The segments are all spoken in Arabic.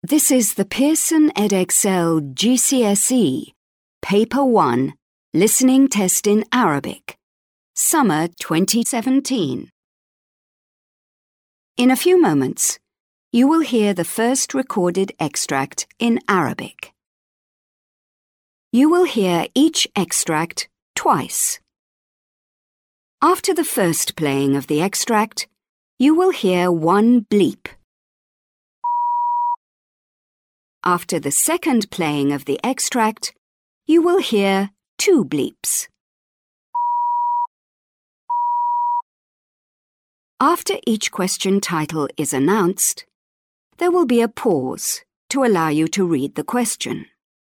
This is the Pearson Edexcel GCSE, Paper 1, Listening Test in Arabic, Summer 2017. In a few moments, you will hear the first recorded extract in Arabic. You will hear each extract twice. After the first playing of the extract, you will hear one bleep. After the second playing of the extract, you will hear two bleeps. After each question title is announced, there will be a pause to allow you to read the question.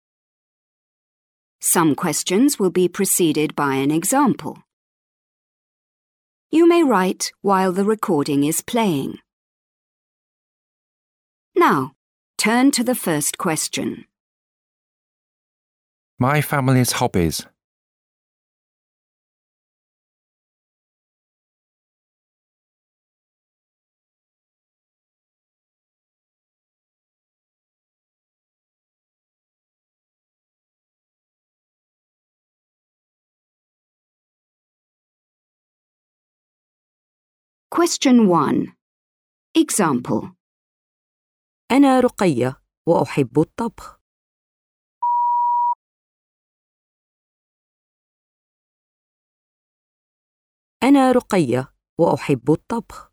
Some questions will be preceded by an example. You may write while the recording is playing. Now, turn to the first question. My family's hobbies. Question 1. Example. أنا رقية وأحب الطبخ. أنا رقية وأحب الطبخ.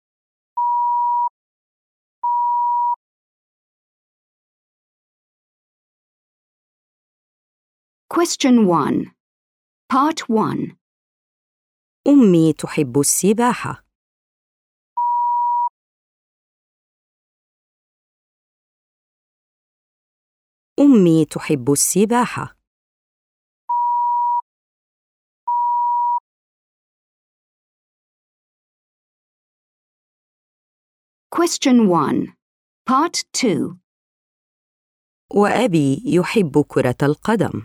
Question 1. Part 1. أمي تحب السباحة. أمي تحب السباحة. Question 1. Part 2. وأبي يحب كرة القدم.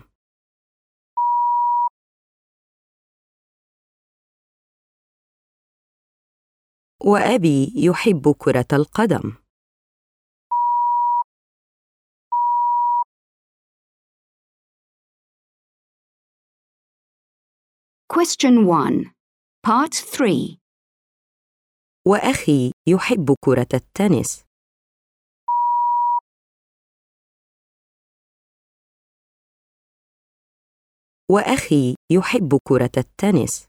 وأبي يحب كرة القدم. Question 1. Part 3. وأخي يحب كرة التنس. وأخي يحب كرة التنس.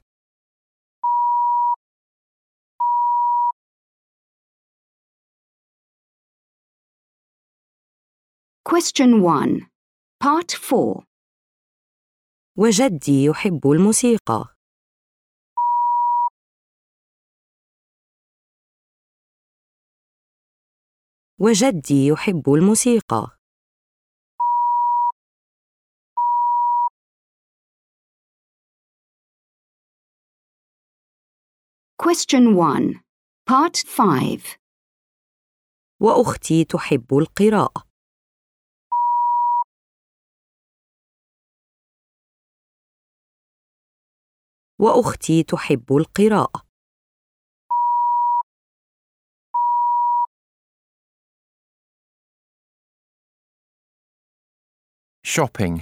Question 1. Part 4. وجدي يحب الموسيقى. وجدي يحب الموسيقى. Question 1. Part 5. وأختي تحب القراءة. وأختي تحب القراءة. Shopping.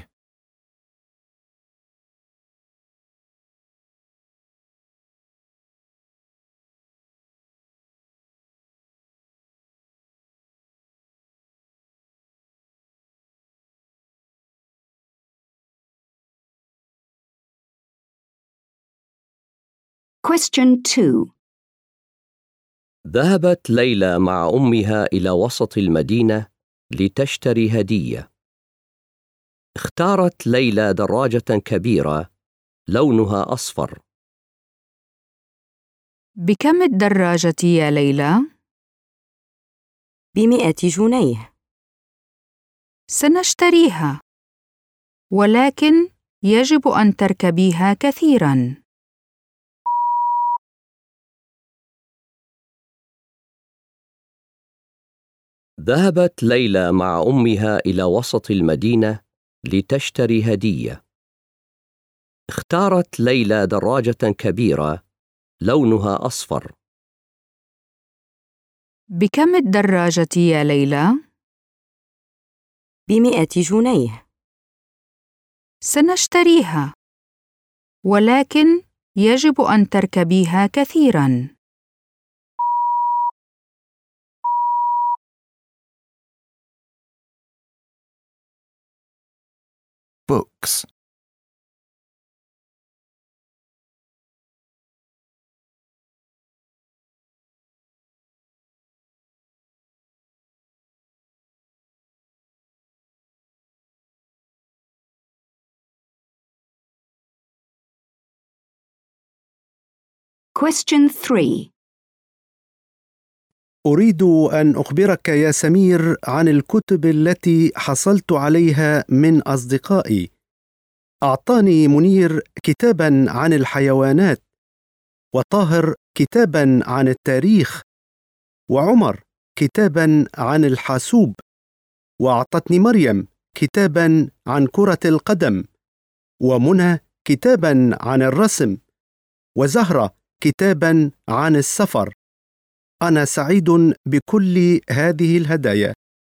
Question 2. ذهبت ليلى مع أمها إلى وسط المدينة لتشتري هدية. اختارت ليلى دراجة كبيرة لونها أصفر. بكم الدراجة يا ليلى؟ ب100 جنيه. سنشتريها، ولكن يجب أن تركبيها كثيراً. ذهبت ليلى مع أمها إلى وسط المدينة لتشتري هدية. اختارت ليلى دراجة كبيرة لونها أصفر. بكم الدراجة يا ليلى؟ ب100 جنيه. سنشتريها، ولكن يجب أن تركبيها كثيراً. Books. Question 3. أريد أن أخبرك يا سمير عن الكتب التي حصلت عليها من أصدقائي. أعطاني منير كتاباً عن الحيوانات، وطاهر كتاباً عن التاريخ، وعمر كتاباً عن الحاسوب، وأعطتني مريم كتاباً عن كرة القدم، ومنى كتاباً عن الرسم، وزهرة كتاباً عن السفر. أنا سعيد بكل هذه الهدايا.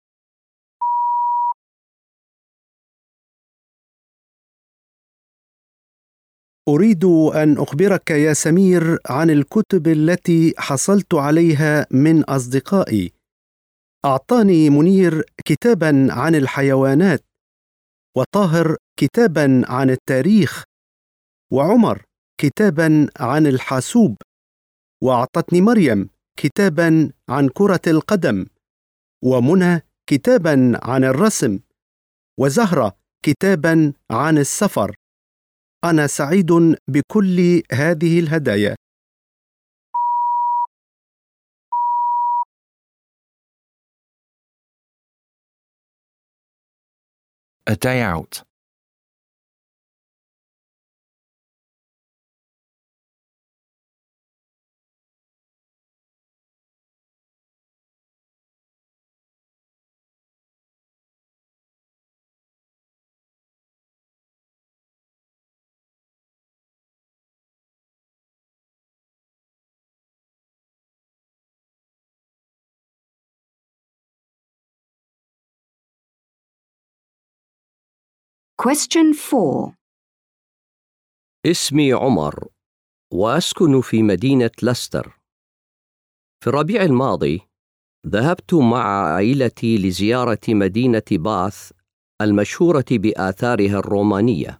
أريد أن أخبرك يا سمير عن الكتب التي حصلت عليها من أصدقائي. أعطاني منير كتاباً عن الحيوانات، وطاهر كتاباً عن التاريخ، وعمر كتاباً عن الحاسوب، وأعطتني مريم كتاباً عن كرة القدم، ومنى كتاباً عن الرسم، وزهرة كتاباً عن السفر. أنا سعيد بكل هذه الهدايا. A day out. Question 4. اسمي عمر، وأسكن في مدينة لستر. في الربيع الماضي ذهبت مع عائلتي لزيارة مدينة باث المشهورة بآثارها الرومانية.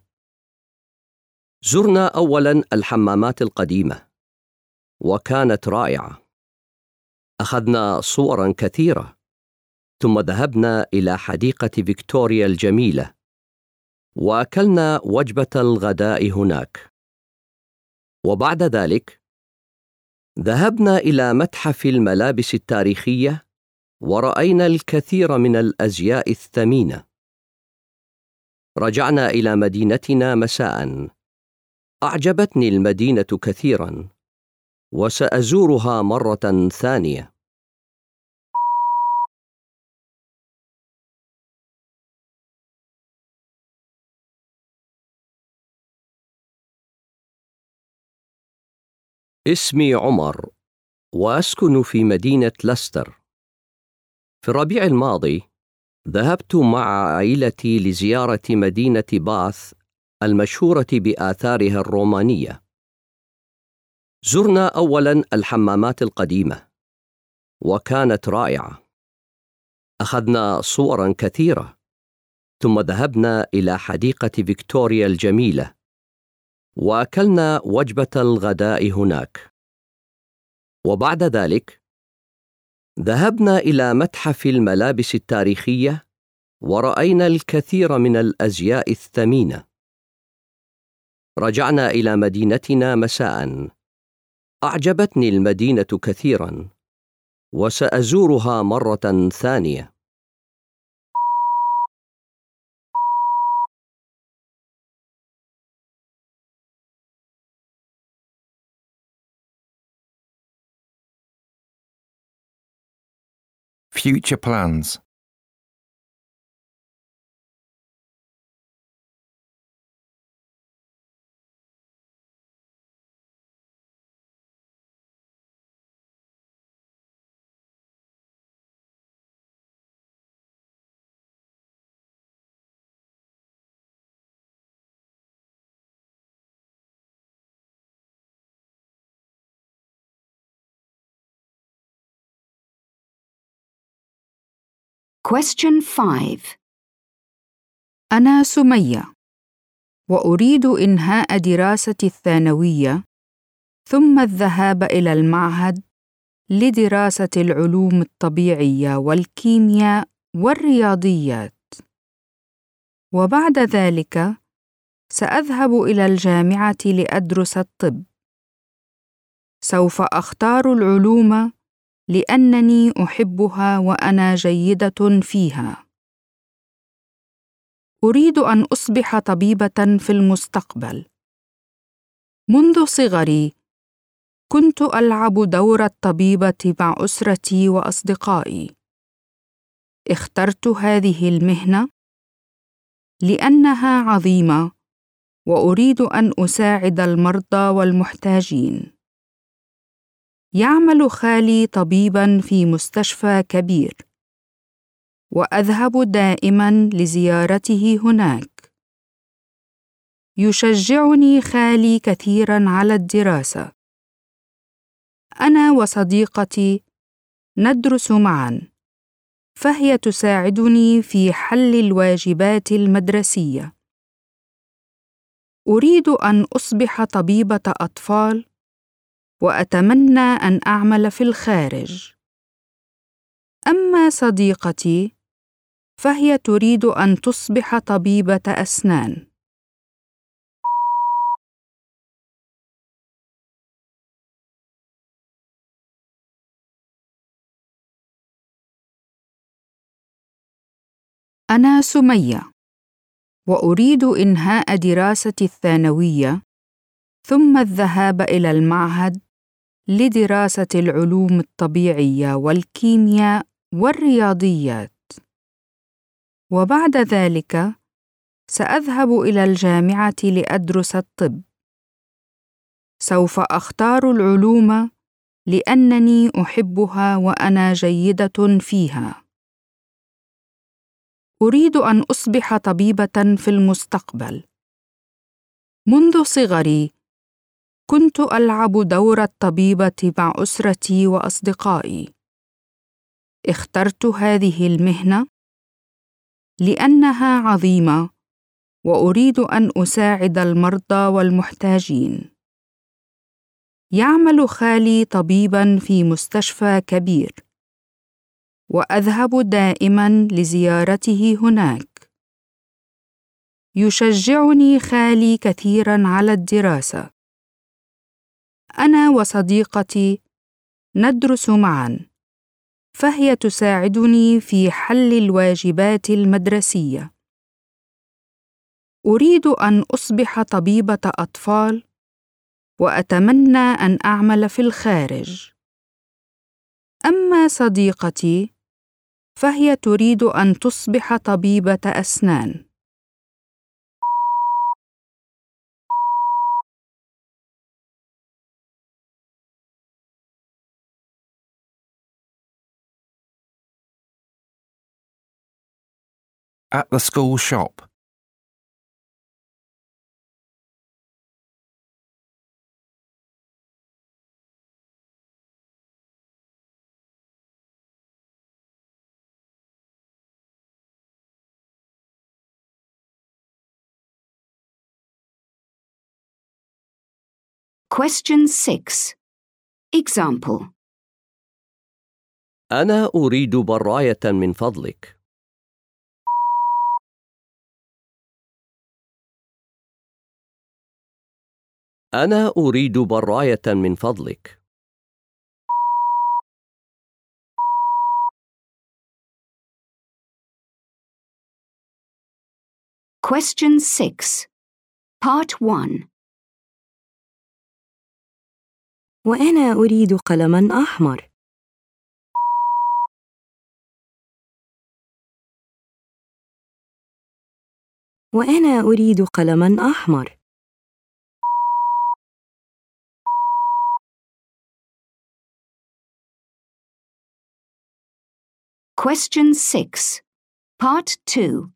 زرنا أولاً الحمامات القديمة، وكانت رائعة. أخذنا صوراً كثيرة، ثم ذهبنا إلى حديقة فيكتوريا الجميلة، وأكلنا وجبة الغداء هناك. وبعد ذلك ذهبنا إلى متحف الملابس التاريخية، ورأينا الكثير من الأزياء الثمينة. رجعنا إلى مدينتنا مساءً. أعجبتني المدينة كثيراً، وسأزورها مرة ثانية. اسمي عمر، وأسكن في مدينة لستر. في الربيع الماضي ذهبت مع عائلتي لزيارة مدينة باث المشهورة بآثارها الرومانية. زرنا أولاً الحمامات القديمة، وكانت رائعة. أخذنا صوراً كثيرة، ثم ذهبنا إلى حديقة فيكتوريا الجميلة، وأكلنا وجبة الغداء هناك. وبعد ذلك ذهبنا إلى متحف الملابس التاريخية، ورأينا الكثير من الأزياء الثمينة. رجعنا إلى مدينتنا مساءً. أعجبتني المدينة كثيراً، وسأزورها مرة ثانية. Future plans. Question 5. أنا سمية، وأريد إنهاء دراستي الثانوية ثم الذهاب إلى المعهد لدراسة العلوم الطبيعية والكيمياء والرياضيات، وبعد ذلك سأذهب إلى الجامعة لأدرس الطب. سوف أختار العلوم لأنني أحبها وأنا جيدة فيها. أريد أن أصبح طبيبة في المستقبل. منذ صغري كنت ألعب دور الطبيبة مع أسرتي وأصدقائي. اخترت هذه المهنة لأنها عظيمة وأريد أن أساعد المرضى والمحتاجين. يعمل خالي طبيباً في مستشفى كبير، وأذهب دائماً لزيارته هناك. يشجعني خالي كثيراً على الدراسة. أنا وصديقتي ندرس معاً، فهي تساعدني في حل الواجبات المدرسية. أريد أن أصبح طبيبة أطفال، وأتمنى أن أعمل في الخارج. أما صديقتي فهي تريد أن تصبح طبيبة أسنان. أنا سمية، وأريد إنهاء دراستي الثانوية ثم الذهاب إلى المعهد لدراسة العلوم الطبيعية والكيمياء والرياضيات، وبعد ذلك سأذهب إلى الجامعة لأدرس الطب. سوف أختار العلوم لأنني أحبها وأنا جيدة فيها. أريد أن أصبح طبيبة في المستقبل. منذ صغري كنت ألعب دور الطبيبة مع أسرتي وأصدقائي. اخترت هذه المهنة لأنها عظيمة وأريد أن أساعد المرضى والمحتاجين. يعمل خالي طبيباً في مستشفى كبير، وأذهب دائماً لزيارته هناك. يشجعني خالي كثيراً على الدراسة. أنا وصديقتي ندرس معاً، فهي تساعدني في حل الواجبات المدرسية. أريد أن أصبح طبيبة أطفال، وأتمنى أن أعمل في الخارج. أما صديقتي فهي تريد أن تصبح طبيبة أسنان. At the school shop. Question 6. Example. أنا أريد براية من فضلك. أنا أريد براية من فضلك. Question 6. Part 1. وأنا أريد قلماً أحمر. وأنا أريد قلماً أحمر. Question 6. Part 2.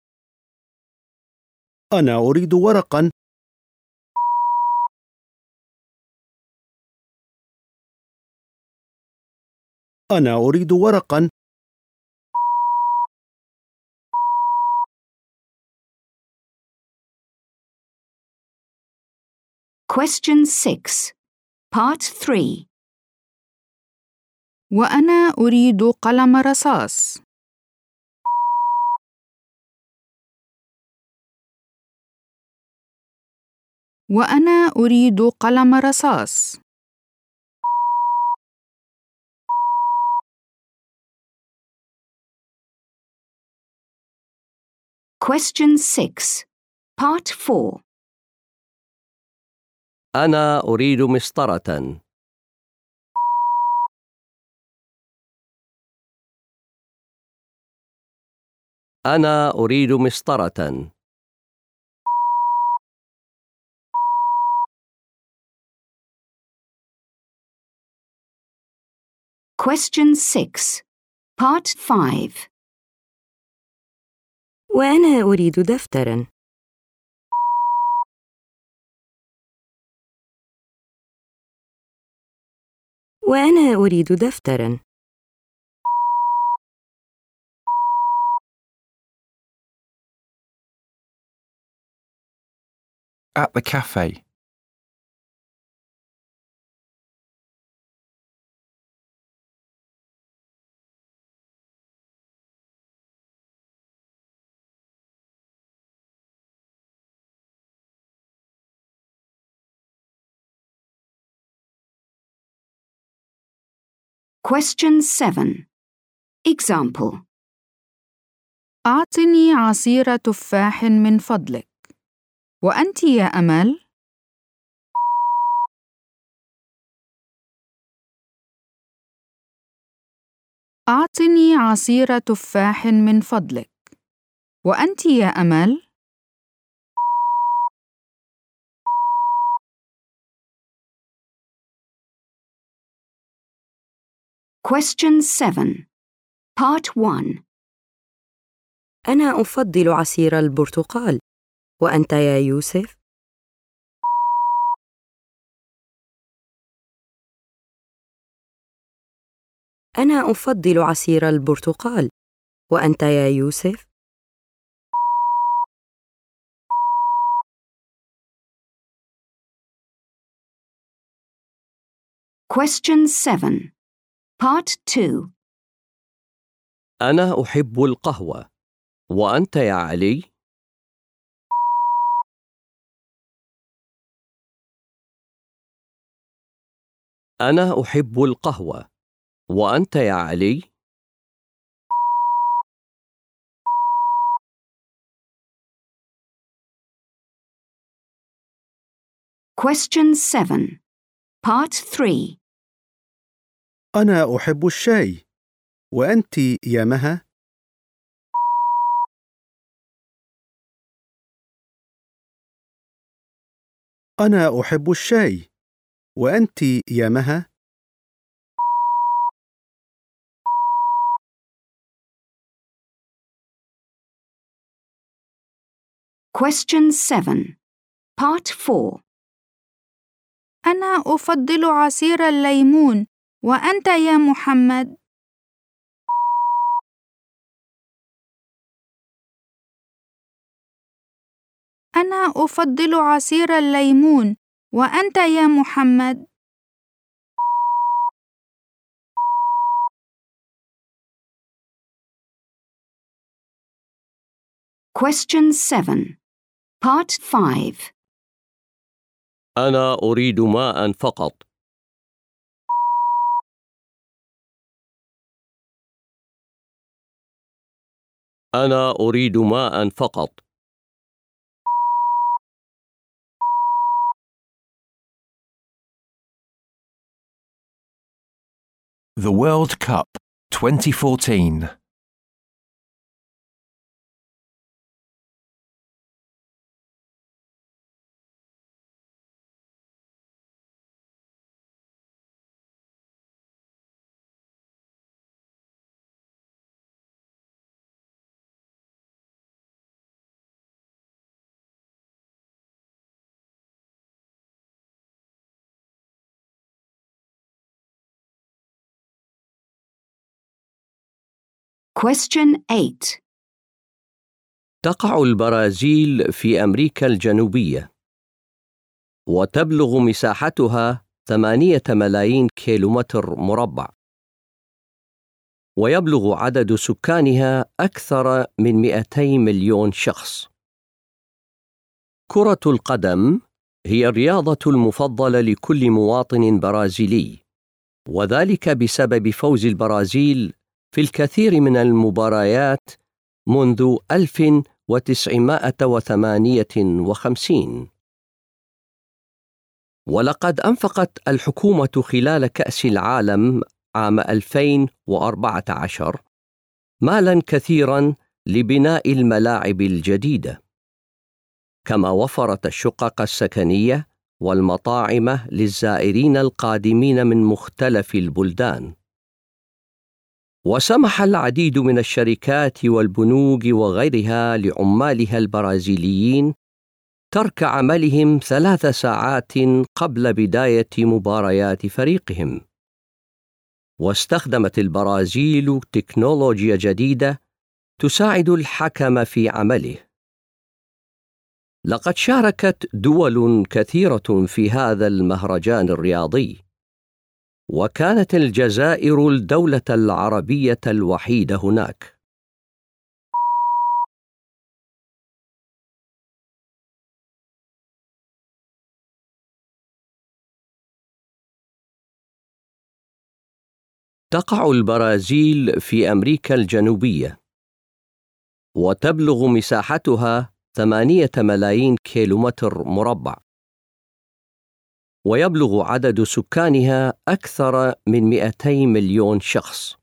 أنا أريد ورقاً. أنا أريد ورقاً. Question 6, Part 3. وأنا أريد قلم رصاص. وأنا أريد قلم رصاص. Question 6, Part 4. أنا أريد مسطرة. أنا أريد مسطرة. Question 6, Part 5. وأنا أريد دفتراً. وأنا أريد دفتراً. At the cafe. Question 7. Example. أعطني عصير تفاح من فضلك. وأنت يا أمل؟ أعطني عصير تفاح من فضلك. وأنت يا أمل؟ Question 7, Part 1. أنا أفضل عصير البرتقال. وأنت يا يوسف؟ أنا أفضل عصير البرتقال. وأنت يا يوسف؟ Question 7, Part 2. أنا أحب القهوة. وأنت يا علي؟ أنا أحب القهوة. وأنت يا علي؟ Question 7, Part 3. أنا أحب الشاي. وأنت يا مها؟ أنا أحب الشاي. وأنت يا مها؟ Question 7, Part 4. أنا أفضل عصير الليمون. وأنت يا محمد؟ أنا أفضل عصير الليمون. وأنت يا محمد؟ Question 7, Part 5. أنا أريد ماء فقط. أنا أريد ماء فقط. The World Cup 2014. Question 8. تقع البرازيل في أمريكا الجنوبية. وتبلغ مساحتها 8 ملايين كيلومتر مربع، ويبلغ عدد سكانها أكثر من 200 مليون شخص. كرة القدم هي الرياضة المفضلة لكل مواطن برازيلي، وذلك بسبب فوز البرازيل في الكثير من المباريات منذ 1958. ولقد أنفقت الحكومة خلال كأس العالم عام 2014 مالاً كثيراً لبناء الملاعب الجديدة، كما وفرت الشقق السكنية والمطاعم للزائرين القادمين من مختلف البلدان. وسمح العديد من الشركات والبنوك وغيرها لعمالها البرازيليين ترك عملهم 3 ساعات قبل بداية مباريات فريقهم. واستخدمت البرازيل تكنولوجيا جديدة تساعد الحكم في عمله. لقد شاركت دول كثيرة في هذا المهرجان الرياضي، وكانت الجزائر الدولة العربية الوحيدة هناك. تقع البرازيل في أمريكا الجنوبية، وتبلغ مساحتها 8 ملايين كيلومتر مربع، ويبلغ عدد سكانها أكثر من 200 مليون شخص.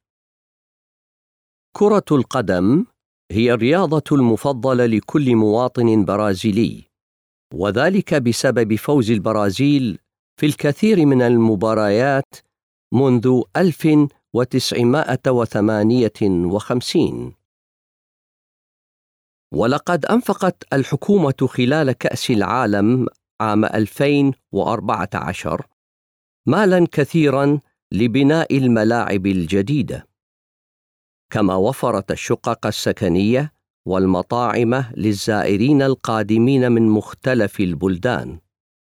كرة القدم هي الرياضة المفضلة لكل مواطن برازيلي، وذلك بسبب فوز البرازيل في الكثير من المباريات منذ 1958. ولقد أنفقت الحكومة خلال كأس العالم عام 2014 مالاً كثيراً لبناء الملاعب الجديدة، كما وفرت الشقق السكنية والمطاعم للزائرين القادمين من مختلف البلدان.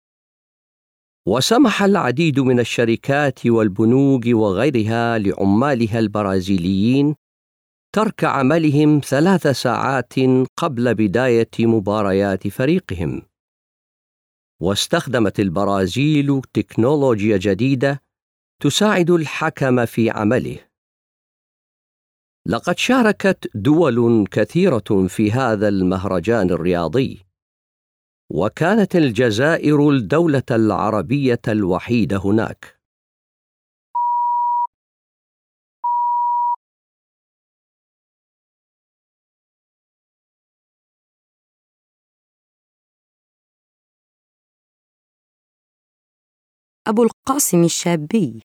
وسمح العديد من الشركات والبنوك وغيرها لعمالها البرازيليين ترك عملهم 3 ساعات قبل بداية مباريات فريقهم. واستخدمت البرازيل تكنولوجيا جديدة تساعد الحكم في عمله. لقد شاركت دول كثيرة في هذا المهرجان الرياضي، وكانت الجزائر الدولة العربية الوحيدة هناك. أبو القاسم الشابي.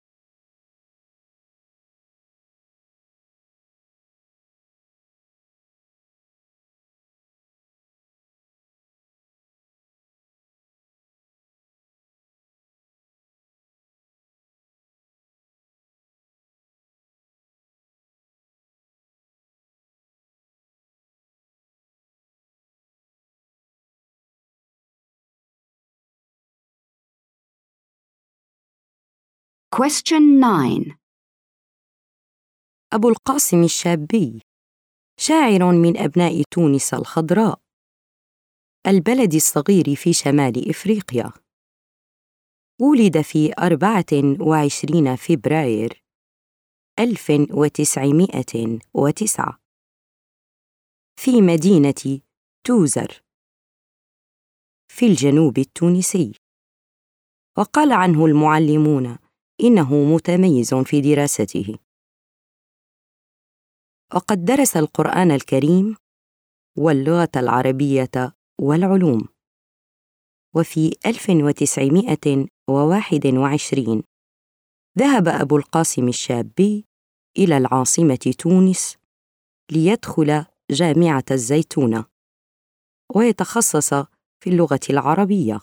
Question 9. أبو القاسم الشابي شاعر من أبناء تونس الخضراء، البلد الصغير في شمال إفريقيا. ولد في 24 فبراير 1909 في مدينة توزر في الجنوب التونسي، وقال عنه المعلمون إنه متميز في دراسته. وقد درس القرآن الكريم واللغة العربية والعلوم. وفي 1921 ذهب أبو القاسم الشابي إلى العاصمة تونس ليدخل جامعة الزيتونة ويتخصص في اللغة العربية.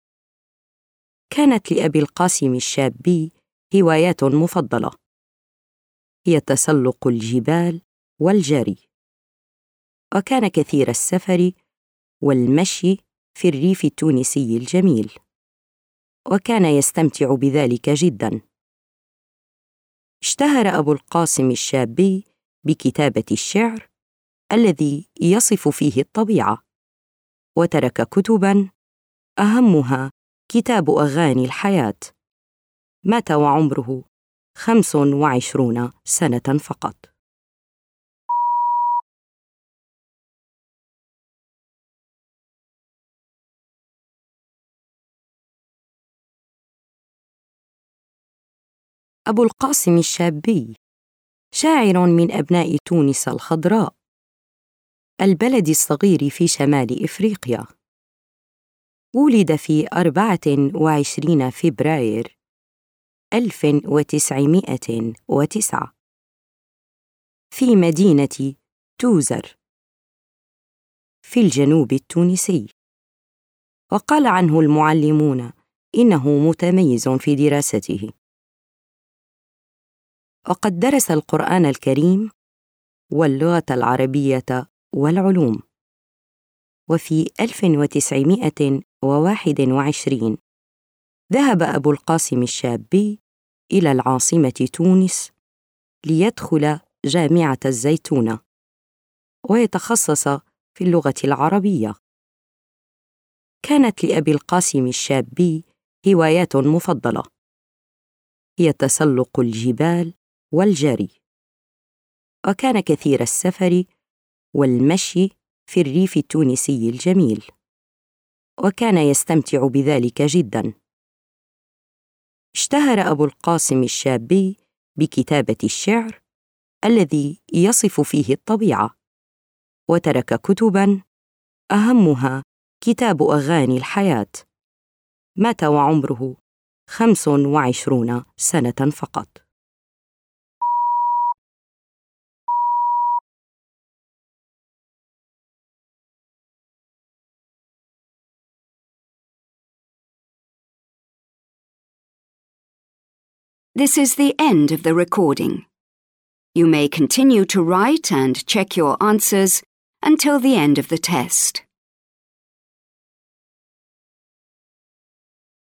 كانت لأبي القاسم الشابي هوايات مفضلة، هي تسلق الجبال والجري، وكان كثير السفر والمشي في الريف التونسي الجميل. وكان يستمتع بذلك جداً. اشتهر أبو القاسم الشابي بكتابة الشعر الذي يصف فيه الطبيعة، وترك كتباً أهمها كتاب أغاني الحياة. مات وعمره 25 سنة فقط. أبو القاسم الشابي شاعر من أبناء تونس الخضراء، البلد الصغير في شمال إفريقيا. ولد في 24 فبراير 1909 في مدينة توزر في الجنوب التونسي، وقال عنه المعلمون إنه متميز في دراسته. وقد درس القرآن الكريم واللغة العربية والعلوم. وفي 1921 ذهب أبو القاسم الشابي إلى العاصمة تونس ليدخل جامعة الزيتونة ويتخصص في اللغة العربية. كانت لأبي القاسم الشابي هوايات مفضلة، هي تسلق الجبال والجري، وكان كثير السفر والمشي في الريف التونسي الجميل، وكان يستمتع بذلك جداً. اشتهر أبو القاسم الشابي بكتابة الشعر الذي يصف فيه الطبيعة، وترك كتباً أهمها كتاب أغاني الحياة. مات وعمره 25 سنة فقط. This is the end of the recording. You may continue to write and check your answers until the end of the test.